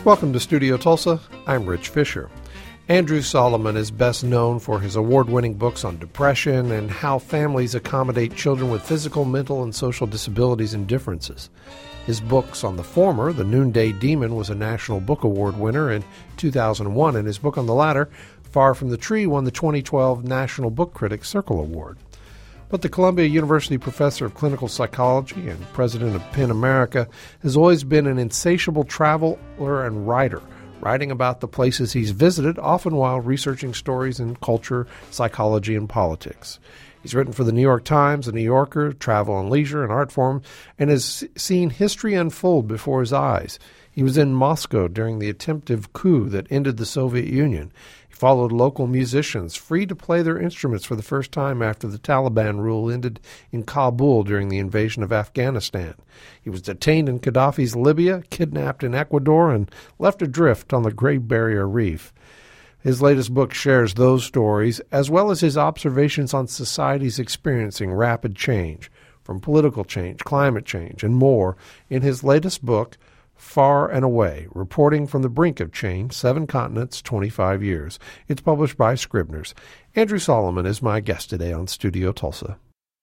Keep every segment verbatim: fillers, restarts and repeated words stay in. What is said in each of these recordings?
Welcome to Studio Tulsa. I'm Rich Fisher. Andrew Solomon is best known for his award-winning books on depression and how families accommodate children with physical, mental, and social disabilities and differences. His books on the former, The Noonday Demon, was a National Book Award winner in two thousand one, and his book on the latter, Far from the Tree, won the twenty twelve National Book Critics Circle Award. But the Columbia University professor of clinical psychology and president of PEN America has always been an insatiable traveler and writer, writing about the places he's visited, often while researching stories in culture, psychology, and politics. He's written for the New York Times, the New Yorker, Travel and Leisure, and Artforum, and has seen history unfold before his eyes. He was in Moscow during the attempted coup that ended the Soviet Union. He followed local musicians, free to play their instruments for the first time after the Taliban rule ended in Kabul during the invasion of Afghanistan. He was detained in Gaddafi's Libya, kidnapped in Ecuador, and left adrift on the Great Barrier Reef. His latest book shares those stories, as well as his observations on societies experiencing rapid change, from political change, climate change, and more, in his latest book, Far and Away, Reporting from the Brink of Change, Seven Continents, twenty-five years. It's published by Scribner's. Andrew Solomon is my guest today on Studio Tulsa.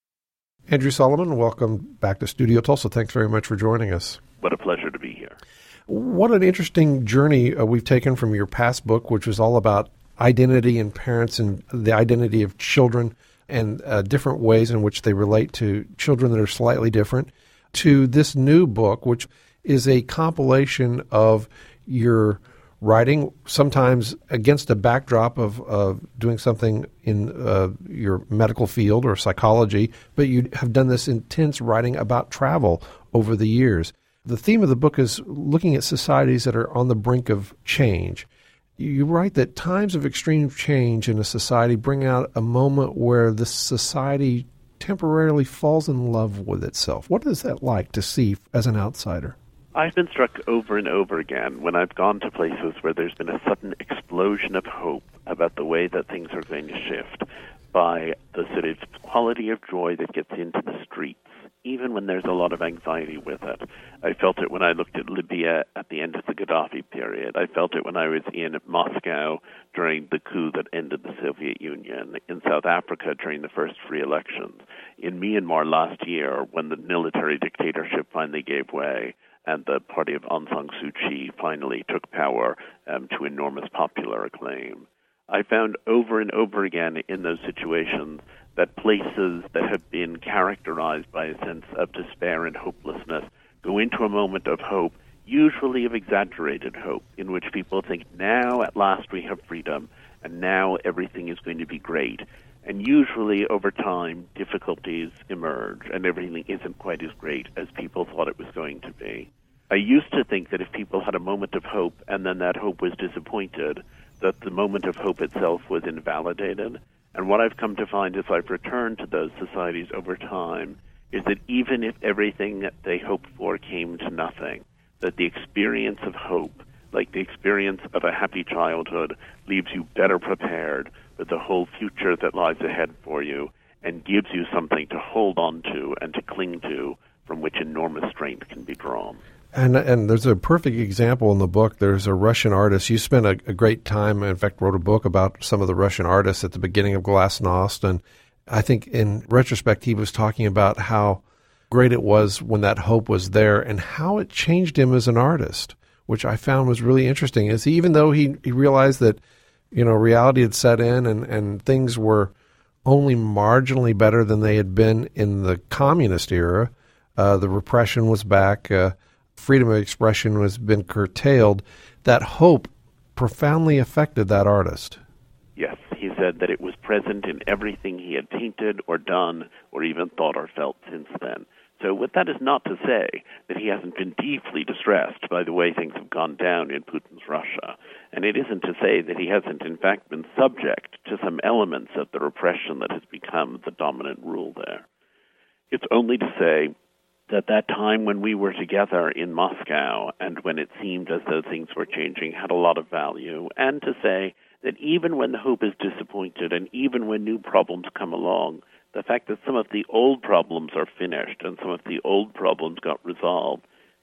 Andrew Solomon, welcome back to Studio Tulsa. Thanks very much for joining us. What a pleasure to be here. What an interesting journey uh, we've taken from your past book, which was all about identity and parents and the identity of children and uh, different ways in which they relate to children that are slightly different, to this new book, which is a compilation of your writing, sometimes against a backdrop of uh, doing something in uh, your medical field or psychology, but you have done this intense writing about travel over the years. The theme of the book is looking at societies that are on the brink of change. You write that times of extreme change in a society bring out a moment where the society temporarily falls in love with itself. What is that like to see as an outsider? I've been struck over and over again when I've gone to places where there's been a sudden explosion of hope about the way that things are going to shift by the sort of quality of joy that gets into the streets, even when there's a lot of anxiety with it. I felt it when I looked at Libya at the end of the Gaddafi period. I felt it when I was in Moscow during the coup that ended the Soviet Union, in South Africa during the first free elections, in Myanmar last year when the military dictatorship finally gave way and the party of Aung San Suu Kyi finally took power um, to enormous popular acclaim. I found over and over again in those situations that places that have been characterized by a sense of despair and hopelessness go into a moment of hope, usually of exaggerated hope, in which people think, now at last we have freedom, and now everything is going to be great. And usually over time, difficulties emerge, and everything isn't quite as great as people thought it was going to be. I used to think that if people had a moment of hope and then that hope was disappointed, that the moment of hope itself was invalidated. And what I've come to find as I've returned to those societies over time is that even if everything that they hoped for came to nothing, that the experience of hope, like the experience of a happy childhood, leaves you better prepared for the whole future that lies ahead for you and gives you something to hold on to and to cling to from which enormous strength can be drawn. And and there's a perfect example in the book. There's a Russian artist. You spent a, a great time, in fact, wrote a book about some of the Russian artists at the beginning of Glasnost. And I think in retrospect, he was talking about how great it was when that hope was there and how it changed him as an artist, which I found was really interesting. Is he, even though he, he realized that, you know, reality had set in and, and things were only marginally better than they had been in the communist era, uh, the repression was back, uh, freedom of expression has been curtailed, that hope profoundly affected that artist. Yes, he said that it was present in everything he had painted or done or even thought or felt since then. So what that is not to say that he hasn't been deeply distressed by the way things have gone down in Putin's Russia. And it isn't to say that he hasn't, in fact, been subject to some elements of the repression that has become the dominant rule there. It's only to say that that time when we were together in Moscow and when it seemed as though things were changing had a lot of value, and to say that even when the hope is disappointed and even when new problems come along, the fact that some of the old problems are finished and some of the old problems got resolved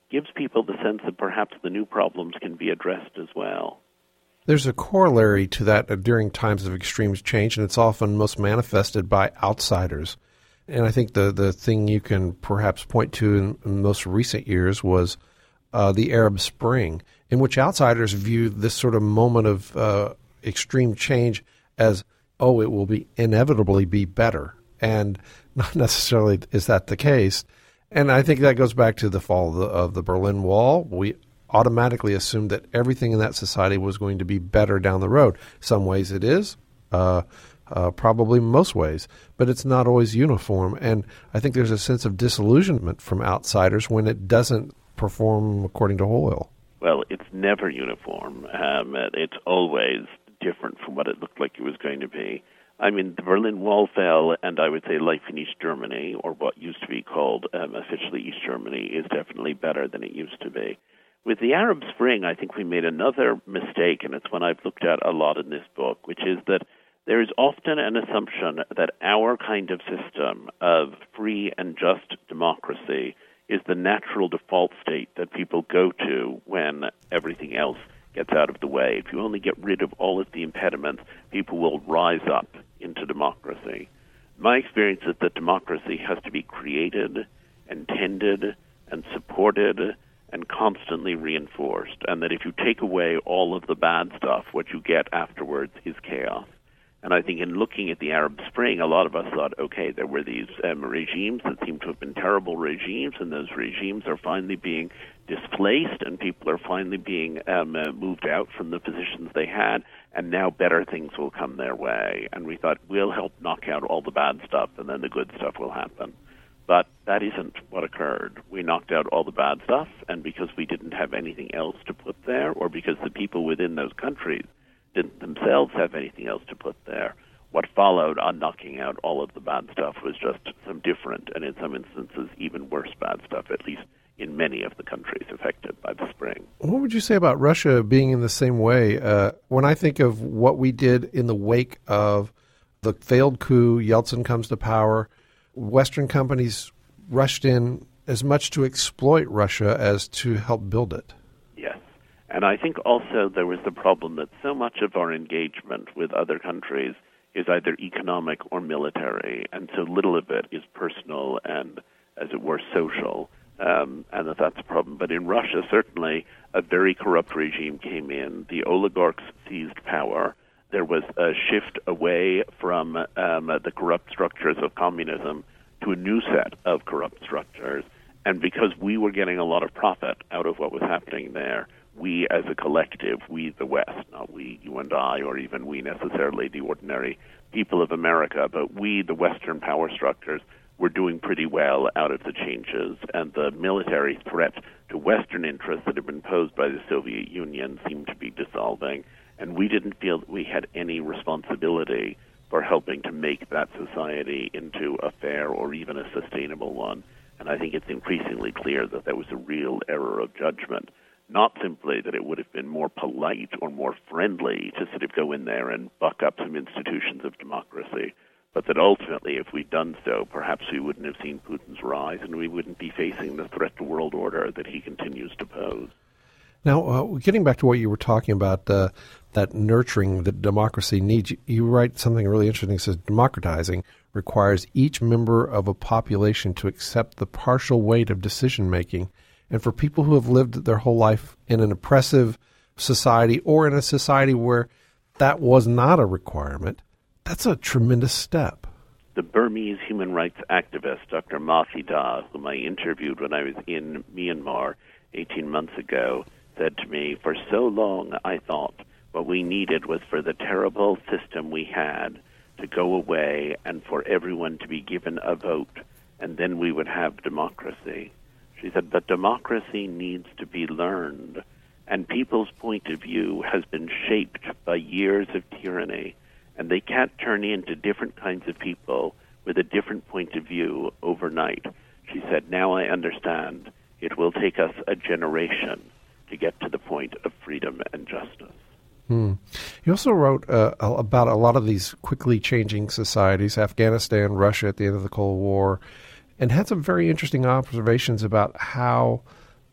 gives people the sense that perhaps the new problems can be addressed as well. There's a corollary to that during times of extreme change, and it's often most manifested by outsiders. And I think the, the thing you can perhaps point to in, in most recent years was uh, the Arab Spring, in which outsiders view this sort of moment of uh, extreme change as, oh, it will be inevitably be better. And not necessarily is that the case. And I think that goes back to the fall of the, of the Berlin Wall. We automatically assumed that everything in that society was going to be better down the road. Some ways it is, uh, uh, probably most ways, but it's not always uniform. And I think there's a sense of disillusionment from outsiders when it doesn't perform according to Hoyle. Well, it's never uniform. Um, it's always different from what it looked like it was going to be. I mean, the Berlin Wall fell, and I would say life in East Germany, or what used to be called um, officially East Germany, is definitely better than it used to be. With the Arab Spring, I think we made another mistake, and it's one I've looked at a lot in this book, which is that there is often an assumption that our kind of system of free and just democracy is the natural default state that people go to when everything else gets out of the way. If you only get rid of all of the impediments, people will rise up into democracy. My experience is that democracy has to be created and tended and supported and constantly reinforced, and that if you take away all of the bad stuff, what you get afterwards is chaos. And I think in looking at the Arab Spring, a lot of us thought, okay, there were these um, regimes that seem to have been terrible regimes, and those regimes are finally being displaced, and people are finally being um, uh, moved out from the positions they had, and now better things will come their way. And we thought, we'll help knock out all the bad stuff, and then the good stuff will happen. But that isn't what occurred. We knocked out all the bad stuff, and because we didn't have anything else to put there, or because the people within those countries didn't themselves have anything else to put there, what followed on knocking out all of the bad stuff was just some different, and in some instances even worse bad stuff, at least in many of the countries affected by the Spring. What would you say about Russia being in the same way? Uh, when I think of what we did in the wake of the failed coup, Yeltsin comes to power, Western companies rushed in as much to exploit Russia as to help build it. Yes. And I think also there was the problem that so much of our engagement with other countries is either economic or military, and so little of it is personal and, as it were, social, um, and that that's a problem. But in Russia, certainly, a very corrupt regime came in. The oligarchs seized power. There was a shift away from um, the corrupt structures of communism to a new set of corrupt structures. And because we were getting a lot of profit out of what was happening there, we as a collective, we the West, not we, you and I, or even we necessarily, the ordinary people of America, but we, the Western power structures, were doing pretty well out of the changes. And the military threat to Western interests that had been posed by the Soviet Union seemed to be dissolving. And we didn't feel that we had any responsibility for helping to make that society into a fair or even a sustainable one. And I think it's increasingly clear that that was a real error of judgment. Not simply that it would have been more polite or more friendly to sort of go in there and buck up some institutions of democracy, but that ultimately, if we'd done so, perhaps we wouldn't have seen Putin's rise and we wouldn't be facing the threat to world order that he continues to pose. Now, uh, getting back to what you were talking about, uh, that nurturing that democracy needs, you, you write something really interesting. It says, democratizing requires each member of a population to accept the partial weight of decision-making. And for people who have lived their whole life in an oppressive society or in a society where that was not a requirement, that's a tremendous step. The Burmese human rights activist, Doctor Maathi Da, whom I interviewed when I was in Myanmar eighteen months ago, said to me, for so long I thought what we needed was for the terrible system we had to go away and for everyone to be given a vote, and then we would have democracy. She said, but democracy needs to be learned, and people's point of view has been shaped by years of tyranny, and they can't turn into different kinds of people with a different point of view overnight. She said, now I understand. It will take us a generation to get to the point of freedom and justice. Hmm. You also wrote uh, about a lot of these quickly changing societies, Afghanistan, Russia at the end of the Cold War, and had some very interesting observations about how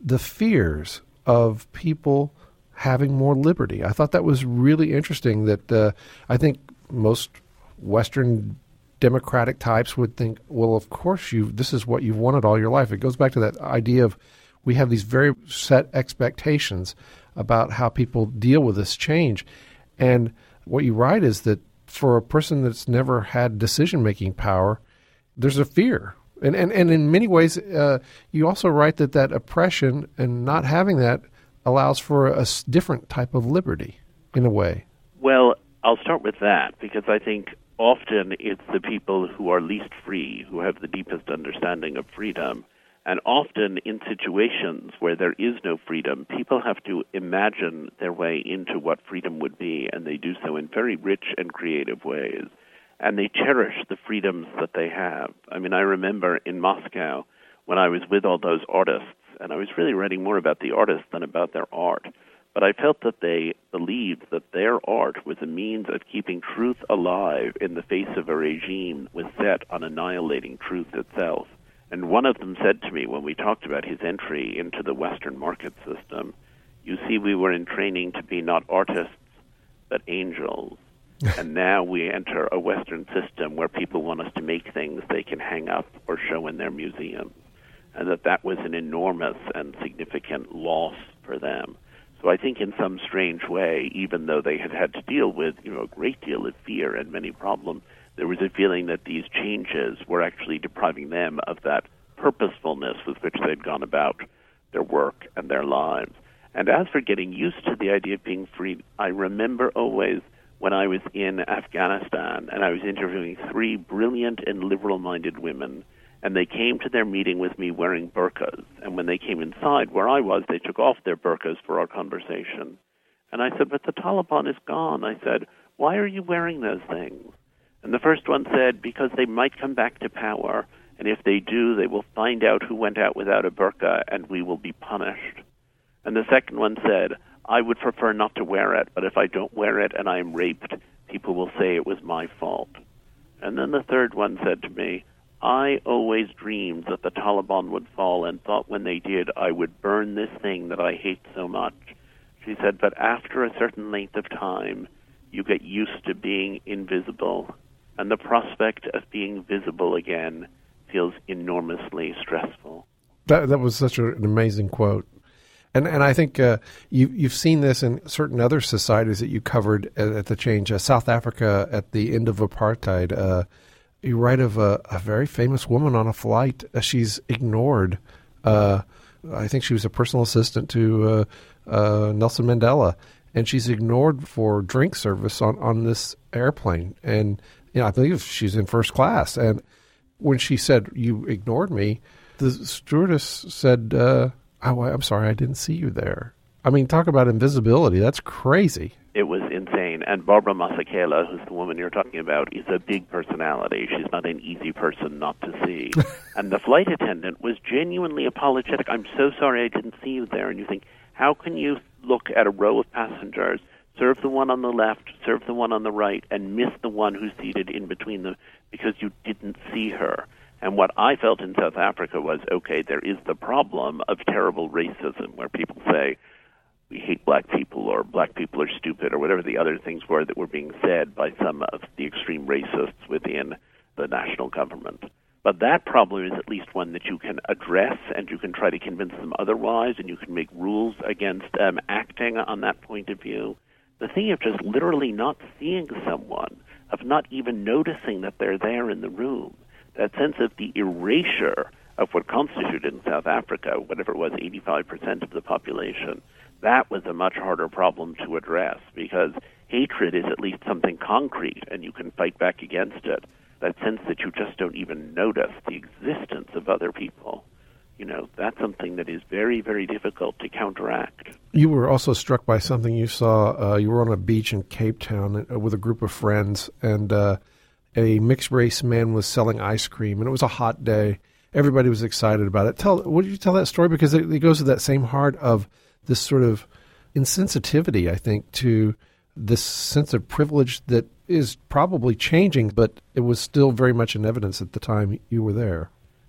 the fears of people having more liberty. I thought that was really interesting that uh, I think most Western democratic types would think, well, of course, you. this is what you've wanted all your life. It goes back to that idea of we have these very set expectations about how people deal with this change. And what you write is that for a person that's never had decision-making power, there's a fear. And and, and in many ways, uh, you also write that that oppression and not having that allows for a s- different type of liberty, in a way. Well, I'll start with that, because I think often it's the people who are least free who have the deepest understanding of freedom. And often in situations where there is no freedom, people have to imagine their way into what freedom would be, and they do so in very rich and creative ways. And they cherish the freedoms that they have. I mean, I remember in Moscow when I was with all those artists, and I was really writing more about the artists than about their art, but I felt that they believed that their art was a means of keeping truth alive in the face of a regime was set on annihilating truth itself. And one of them said to me when we talked about his entry into the Western market system, you see, we were in training to be not artists, but angels. And now we enter a Western system where people want us to make things they can hang up or show in their museums. And that that was an enormous and significant loss for them. So I think in some strange way, even though they had had to deal with, you know, a great deal of fear and many problems, there was a feeling that these changes were actually depriving them of that purposefulness with which they'd gone about their work and their lives. And as for getting used to the idea of being free, I remember always when I was in Afghanistan and I was interviewing three brilliant and liberal-minded women, and they came to their meeting with me wearing burqas. And when they came inside where I was, they took off their burqas for our conversation. And I said, but the Taliban is gone. I said, why are you wearing those things? And the first one said, because they might come back to power, and if they do, they will find out who went out without a burqa, and we will be punished. And the second one said, I would prefer not to wear it, but if I don't wear it and I am raped, people will say it was my fault. And then the third one said to me, I always dreamed that the Taliban would fall and thought when they did I would burn this thing that I hate so much. She said, but after a certain length of time, you get used to being invisible, and the prospect of being visible again feels enormously stressful. That that was such an amazing quote. And and I think uh, you, you've seen this in certain other societies that you covered at, at the change. Uh, South Africa at the end of apartheid, uh, you write of a, a very famous woman on a flight. Uh, she's ignored. Uh, I think she was a personal assistant to uh, uh, Nelson Mandela, and she's ignored for drink service on, on this airplane. And you know, I believe she's in first class. And when she said, you ignored me, the stewardess said, uh, oh, I'm sorry, I didn't see you there. I mean, talk about invisibility. That's crazy. It was insane. And Barbara Masekela, who's the woman you're talking about, is a big personality. She's not an easy person not to see. And the flight attendant was genuinely apologetic. I'm so sorry I didn't see you there. And you think, how can you look at a row of passengers, serve the one on the left, serve the one on the right, and miss the one who's seated in between them because you didn't see her? And what I felt in South Africa was, okay, there is the problem of terrible racism where people say, we hate black people, or black people are stupid, or whatever the other things were that were being said by some of the extreme racists within the national government. But that problem is at least one that you can address, and you can try to convince them otherwise, and you can make rules against um, acting on that point of view. The thing of just literally not seeing someone, of not even noticing that they're there in the room, that sense of the erasure of what constituted in South Africa, whatever it was, eighty-five percent of the population, that was a much harder problem to address, because hatred is at least something concrete and you can fight back against it. That sense that you just don't even notice the existence of other people, you know, that's something that is very, very difficult to counteract. You were also struck by something you saw. Uh, you were on a beach in Cape Town with a group of friends, and uh, a mixed-race man was selling ice cream, and it was a hot day. Everybody was excited about it. Tell, would you tell that story? Because it, it goes to that same heart of this sort of insensitivity, I think, to this sense of privilege that is probably changing, but it was still very much in evidence at the time you were there.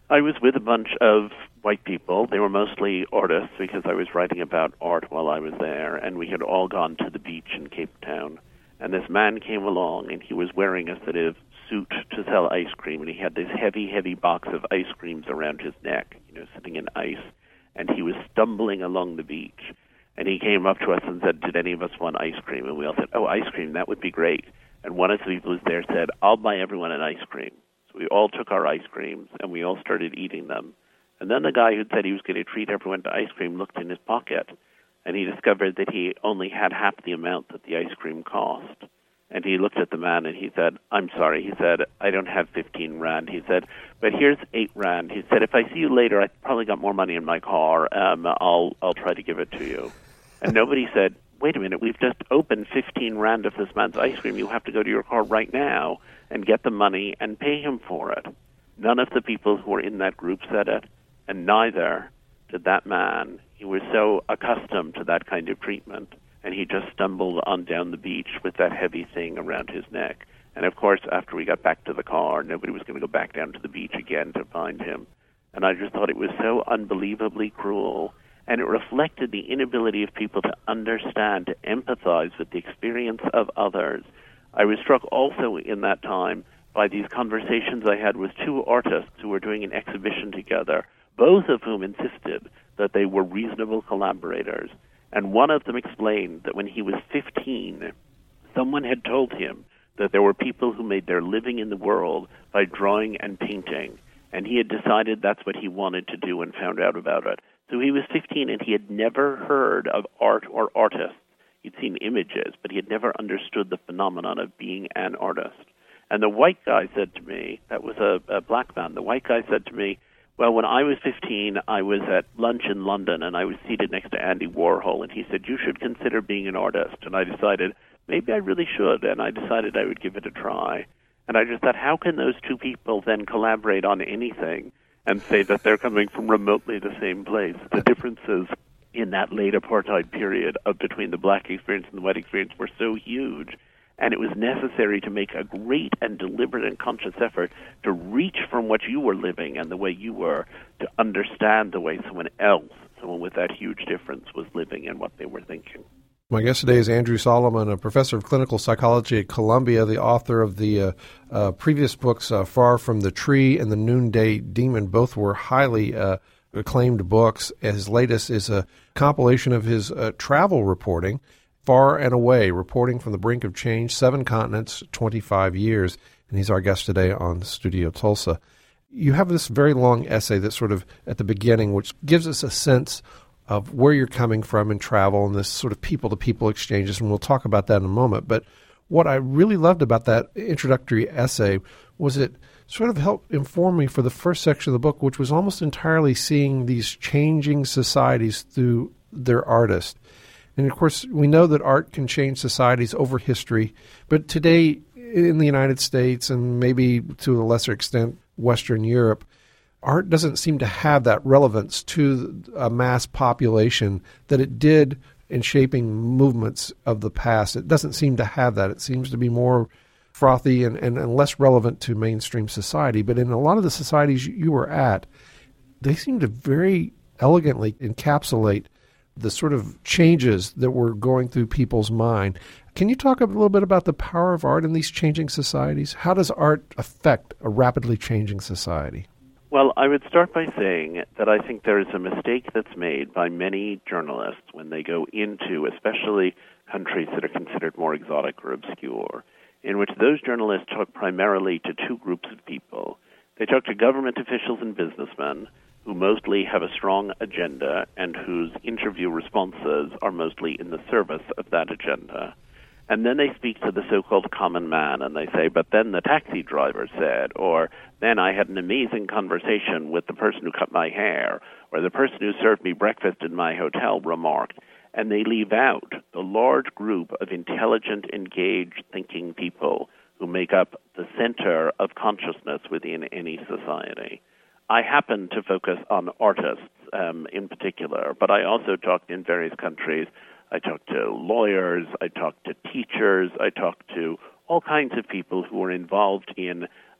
I was with a bunch of white people. They were mostly artists because I was writing about art while I was there, and we had all gone to the beach in Cape Town. And this man came along, and he was wearing a sort of suit to sell ice cream, and he had this heavy, heavy box of ice creams around his neck, you know, sitting in ice, and he was stumbling along the beach. And he came up to us and said, did any of us want ice cream? And we all said, oh, ice cream, that would be great. And one of the people who was there said, I'll buy everyone an ice cream. So we all took our ice creams, and we all started eating them. And then the guy who said he was going to treat everyone to ice cream looked in his pocket, and he discovered that he only had half the amount that the ice cream cost. And he looked at the man and he said, I'm sorry. He said, I don't have fifteen rand. He said, but here's eight rand. He said, if I see you later, I probably got more money in my car. Um, I'll I'll try to give it to you. And nobody said, wait a minute, we've just opened fifteen rand of this man's ice cream. You have to go to your car right now and get the money and pay him for it. None of the people who were in that group said it, and neither did that man. He was so accustomed to that kind of treatment, and he just stumbled on down the beach with that heavy thing around his neck. And, of course, after we got back to the car, nobody was going to go back down to the beach again to find him. And I just thought it was so unbelievably cruel, and it reflected the inability of people to understand, to empathize with the experience of others. I was struck also in that time by these conversations I had with two artists who were doing an exhibition together, both of whom insisted that they were reasonable collaborators. And one of them explained that when he was fifteen, someone had told him that there were people who made their living in the world by drawing and painting, and he had decided that's what he wanted to do and found out about it. So he was fifteen, and he had never heard of art or artists. He'd seen images, but he had never understood the phenomenon of being an artist. And the white guy said to me, that was a, a black man, the white guy said to me, well, when I was fifteen, I was at lunch in London, and I was seated next to Andy Warhol, and he said, you should consider being an artist. And I decided, maybe I really should, and I decided I would give it a try. And I just thought, how can those two people then collaborate on anything and say that they're coming from remotely the same place? The differences in that late apartheid period of between the black experience and the white experience were so huge. And it was necessary to make a great and deliberate and conscious effort to reach from what you were living and the way you were to understand the way someone else, someone with that huge difference, was living and what they were thinking. My guest today is Andrew Solomon, a professor of clinical psychology at Columbia, the author of the uh, uh, previous books, uh, Far from the Tree and The Noonday Demon. Both were highly uh, acclaimed books. His latest is a compilation of his uh, travel reporting, Far and Away, Reporting from the Brink of Change, Seven Continents, twenty-five years. And he's our guest today on Studio Tulsa. You have this very long essay that's sort of at the beginning, which gives us a sense of where you're coming from in travel and this sort of people-to-people exchanges, and we'll talk about that in a moment. But what I really loved about that introductory essay was it sort of helped inform me for the first section of the book, which was almost entirely seeing these changing societies through their artists. And, of course, we know that art can change societies over history, but today in the United States and maybe to a lesser extent Western Europe, art doesn't seem to have that relevance to a mass population that it did in shaping movements of the past. It doesn't seem to have that. It seems to be more frothy and, and, and less relevant to mainstream society. But in a lot of the societies you were at, they seem to very elegantly encapsulate the sort of changes that were going through people's mind. Can you talk a little bit about the power of art in these changing societies? How does art affect a rapidly changing society? Well, I would start by saying that I think there is a mistake that's made by many journalists when they go into, especially countries that are considered more exotic or obscure, in which those journalists talk primarily to two groups of people. They talk to government officials and businessmen who mostly have a strong agenda and whose interview responses are mostly in the service of that agenda. And then they speak to the so-called common man, and they say, but then the taxi driver said, or then I had an amazing conversation with the person who cut my hair, or the person who served me breakfast in my hotel remarked. And they leave out the large group of intelligent, engaged, thinking people who make up the center of consciousness within any society. I happen to focus on artists um, in particular, but I also talked in various countries. I talked to lawyers, I talked to teachers, I talked to all kinds of people who were involved in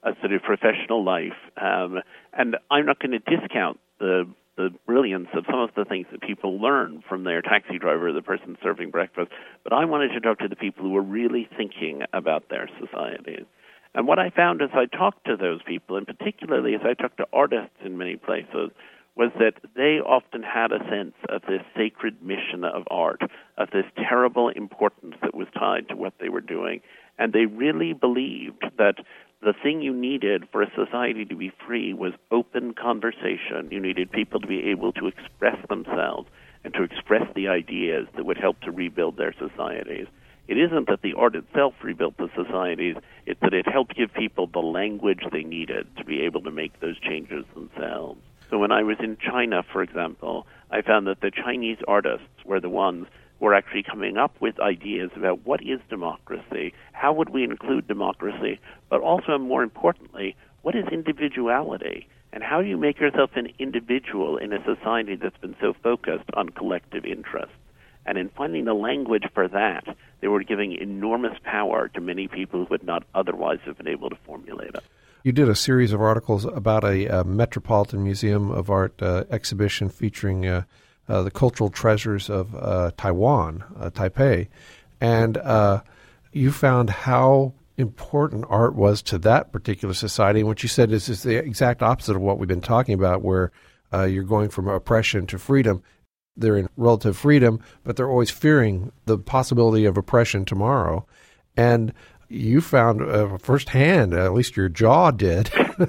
a sort of professional life. Um, and I'm not going to discount the the brilliance of some of the things that people learn from their taxi driver, the person serving breakfast, but I wanted to talk to the people who were really thinking about their societies. And what I found as I talked to those people, and particularly as I talked to artists in many places, was that they often had a sense of this sacred mission of art, of this terrible importance that was tied to what they were doing. And they really believed that the thing you needed for a society to be free was open conversation. You needed people to be able to express themselves and to express the ideas that would help to rebuild their societies. It isn't that the art itself rebuilt the societies, it's that it helped give people the language they needed to be able to make those changes themselves. So when I was in China, for example, I found that the Chinese artists were the ones who were actually coming up with ideas about what is democracy, how would we include democracy, but also, more importantly, what is individuality, and how do you make yourself an individual in a society that's been so focused on collective interests. And in finding the language for that, they were giving enormous power to many people who would not otherwise have been able to formulate it. You did a series of articles about a, a Metropolitan Museum of Art uh, exhibition featuring uh, uh, the cultural treasures of uh, Taiwan, uh, Taipei, and uh, you found how important art was to that particular society. And what you said is, is the exact opposite of what we've been talking about, where uh, you're going from oppression to freedom. They're in relative freedom, but they're always fearing the possibility of oppression tomorrow. And you found uh, firsthand, at least your jaw did,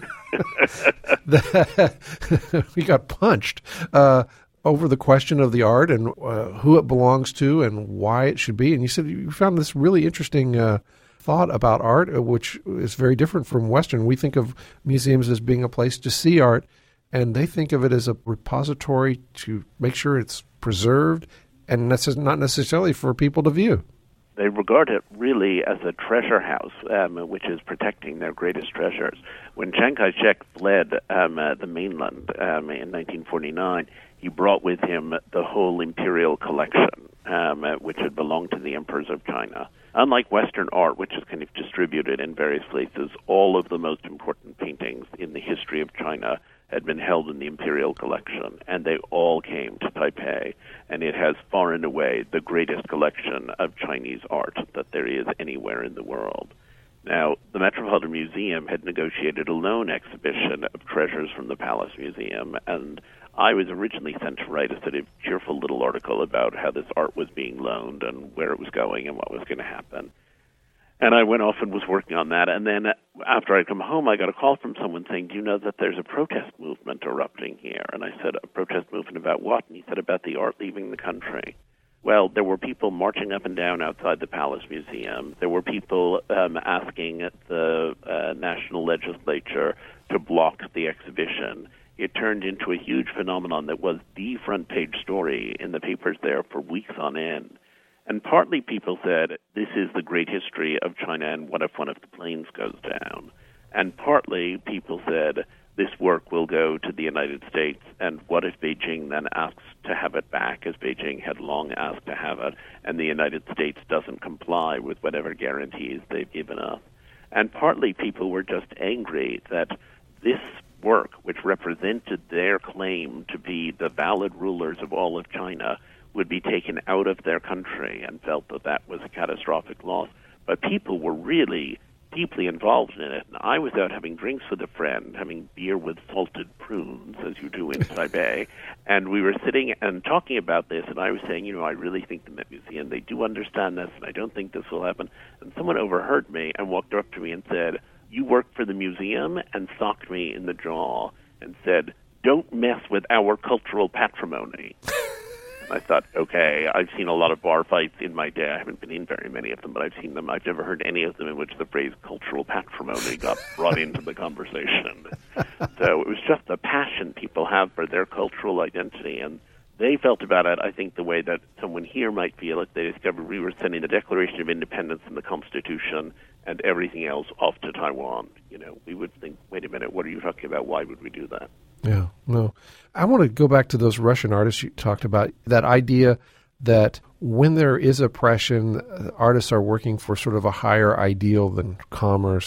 that we got punched uh, over the question of the art and uh, who it belongs to and why it should be. And you said you found this really interesting uh, thought about art, which is very different from Western. We think of museums as being a place to see art, and they think of it as a repository to make sure it's preserved and necess- not necessarily for people to view. They regard it really as a treasure house, um, which is protecting their greatest treasures. When Chiang Kai-shek fled um, uh, the mainland um, in nineteen forty-nine, he brought with him the whole imperial collection, um, uh, which had belonged to the emperors of China. Unlike Western art, which is kind of distributed in various places, all of the most important paintings in the history of China had been held in the imperial collection, and they all came to Taipei, and it has far and away the greatest collection of Chinese art that there is anywhere in the world. Now, the Metropolitan Museum had negotiated a loan exhibition of treasures from the Palace Museum, and I was originally sent to write a sort of cheerful little article about how this art was being loaned and where it was going and what was going to happen. And I went off and was working on that. And then after I'd come home, I got a call from someone saying, do you know that there's a protest movement erupting here? And I said, a protest movement about what? And he said, about the art leaving the country. Well, there were people marching up and down outside the Palace Museum. There were people um, asking the uh, national legislature to block the exhibition. It turned into a huge phenomenon that was the front page story in the papers there for weeks on end. And partly people said, this is the great history of China, and what if one of the planes goes down? And partly people said, this work will go to the United States, and what if Beijing then asks to have it back, as Beijing had long asked to have it, and the United States doesn't comply with whatever guarantees they've given us? And partly people were just angry that this work, which represented their claim to be the valid rulers of all of China, would be taken out of their country, and felt that that was a catastrophic loss. But people were really deeply involved in it. And I was out having drinks with a friend, having beer with salted prunes, as you do in Taipei, and we were sitting and talking about this, and I was saying, you know, I really think the Met Museum, they do understand this, and I don't think this will happen. And someone overheard me and walked up to me and said, you work for the museum, and socked me in the jaw and said, don't mess with our cultural patrimony. I thought, okay, I've seen a lot of bar fights in my day. I haven't been in very many of them, but I've seen them. I've never heard any of them in which the phrase cultural patrimony got brought into the conversation. So it was just the passion people have for their cultural identity, and they felt about it, I think, the way that someone here might feel if they discovered we were sending the Declaration of Independence and the Constitution and everything else off to Taiwan. You know, we would think, wait a minute, what are you talking about? Why would we do that? Yeah, no. I want to go back to those Russian artists you talked about, that idea that when there is oppression, artists are working for sort of a higher ideal than commerce or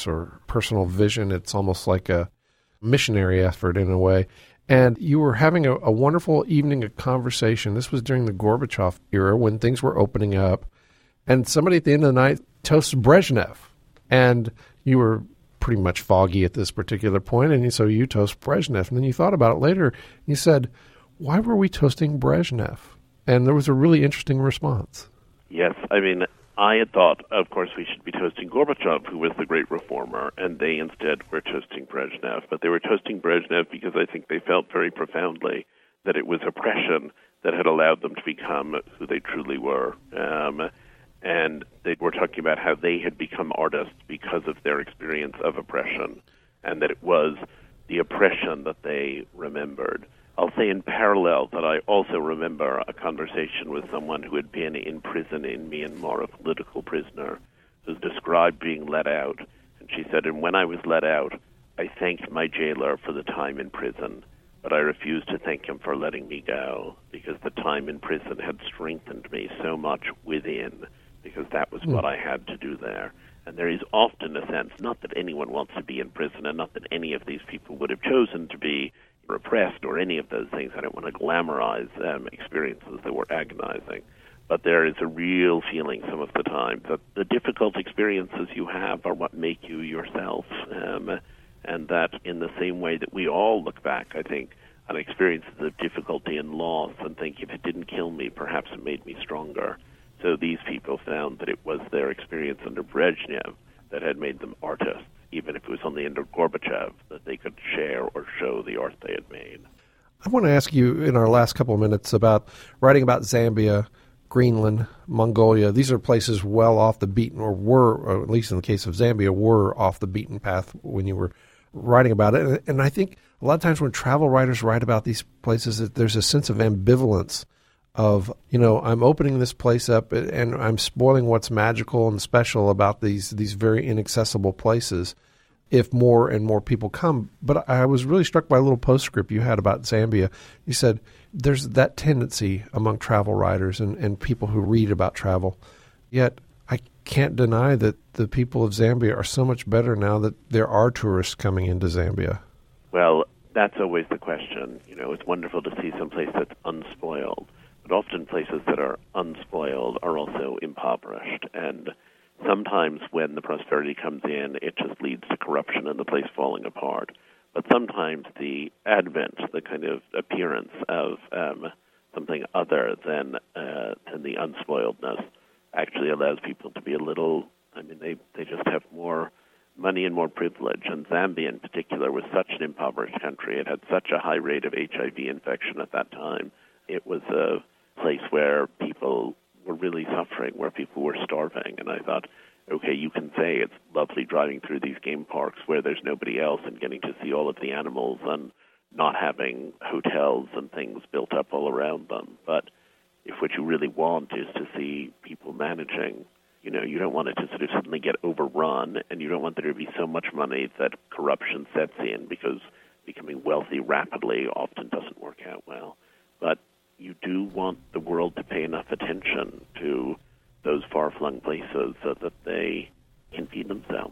personal vision. It's almost like a missionary effort in a way. And you were having a, a wonderful evening of conversation. This was during the Gorbachev era when things were opening up. And somebody at the end of the night toasts Brezhnev. And you were pretty much foggy at this particular point, and so you toast Brezhnev. And then you thought about it later, and you said, why were we toasting Brezhnev? And there was a really interesting response. Yes, I mean, I had thought, of course, we should be toasting Gorbachev, who was the great reformer, and they instead were toasting Brezhnev. But they were toasting Brezhnev because I think they felt very profoundly that it was oppression that had allowed them to become who they truly were. Um, and they were talking about how they had become artists because of their experience of oppression, and that it was the oppression that they remembered. I'll say in parallel that I also remember a conversation with someone who had been in prison in Myanmar, a political prisoner, who described being let out. And she said, and when I was let out, I thanked my jailer for the time in prison, but I refused to thank him for letting me go, because the time in prison had strengthened me so much within, because that was mm. what I had to do there. And there is often a sense, not that anyone wants to be in prison, and not that any of these people would have chosen to be repressed or any of those things. I don't want to glamorize um, experiences that were agonizing. But there is a real feeling some of the time that the difficult experiences you have are what make you yourself. Um, and that in the same way that we all look back, I think, on experiences of difficulty and loss and think, if it didn't kill me, perhaps it made me stronger. So these people found that it was their experience under Brezhnev that had made them artists, even if it was on the end of Gorbachev, that they could share or show the art they had made. I want to ask you in our last couple of minutes about writing about Zambia, Greenland, Mongolia. These are places well off the beaten, or were, or at least in the case of Zambia, were off the beaten path when you were writing about it. And I think a lot of times when travel writers write about these places, there's a sense of ambivalence of, you know, I'm opening this place up and I'm spoiling what's magical and special about these these very inaccessible places if more and more people come. But I was really struck by a little postscript you had about Zambia. You said there's that tendency among travel writers and, and people who read about travel. Yet I can't deny that the people of Zambia are so much better now that there are tourists coming into Zambia. Well, that's always the question. You know, it's wonderful to see some place that's unspoiled. But often places that are unspoiled are also impoverished. And sometimes when the prosperity comes in, it just leads to corruption and the place falling apart. But sometimes the advent, the kind of appearance of um, something other than, uh, than the unspoiledness actually allows people to be a little, I mean, they, they just have more money and more privilege. And Zambia in particular was such an impoverished country. It had such a high rate of H I V infection at that time. It was a place where people were really suffering, where people were starving. And I thought, okay, you can say it's lovely driving through these game parks where there's nobody else and getting to see all of the animals and not having hotels and things built up all around them. But if what you really want is to see people managing, you know, you don't want it to sort of suddenly get overrun, and you don't want there to be so much money that corruption sets in, because becoming wealthy rapidly often doesn't work out well. But you do want the world to pay enough attention to those far-flung places so that they can feed themselves.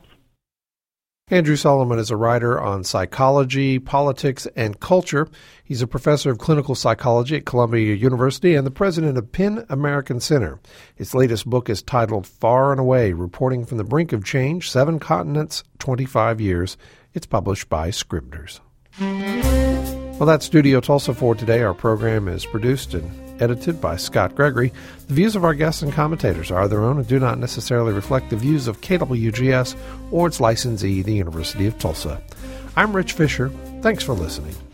Andrew Solomon is a writer on psychology, politics, and culture. He's a professor of clinical psychology at Columbia University and the president of PEN American Center. His latest book is titled Far and Away, Reporting from the Brink of Change, Seven Continents, twenty-five years. It's published by Scribner's. Well, that's Studio Tulsa for today. Our program is produced and edited by Scott Gregory. The views of our guests and commentators are their own and do not necessarily reflect the views of K W G S or its licensee, the University of Tulsa. I'm Rich Fisher. Thanks for listening.